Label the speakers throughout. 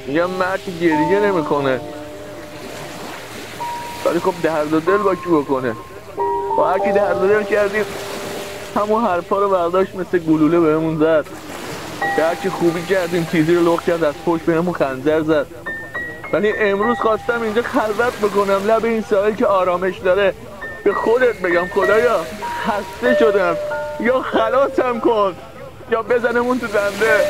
Speaker 1: میگم مرد که گریه نمیکنه، ولی خب درد و دل با کی بکنه؟ با هر کی درد و دل کردیم همون حرفا رو برداشت مثل گلوله بهمون زد. به هر کی خوبی کردیم تیزی رو لخت کرد، از پشت بهمون خنجر زد. ولی امروز خواستم اینجا خلوت بکنم لب این ساحل که آرامش داره، به خودت بگم خدایا خسته شدم، یا خلاصم کن یا بزنمون تو دنده.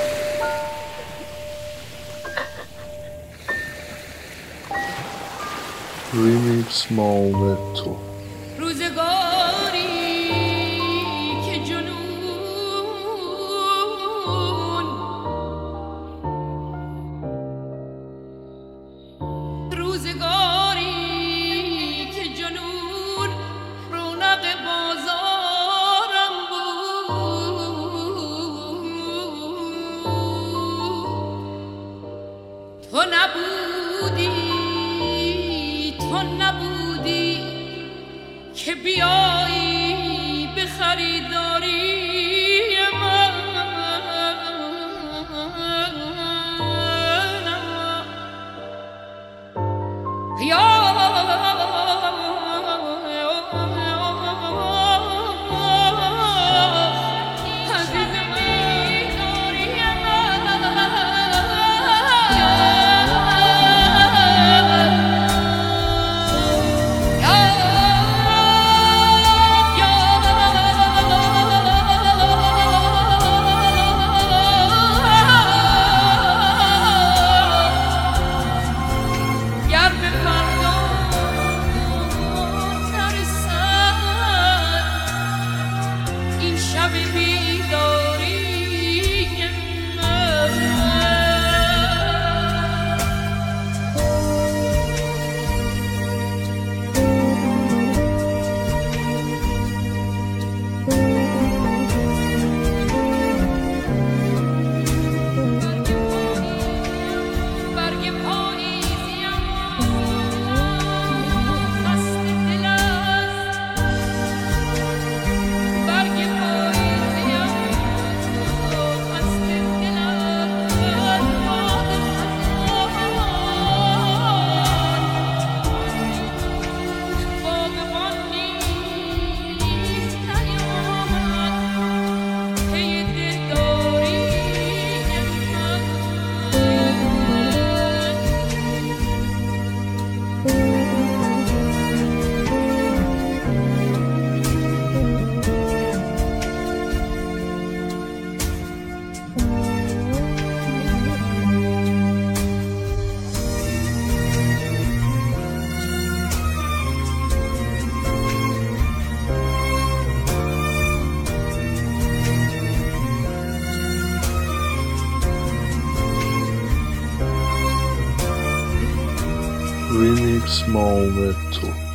Speaker 2: ریمیکس مامتو
Speaker 3: روزگاری که جنون روزگاری که جنون رونق بازارم بود. تو نبودی که بیایی به خریداری من.
Speaker 2: ریمیکس مامتو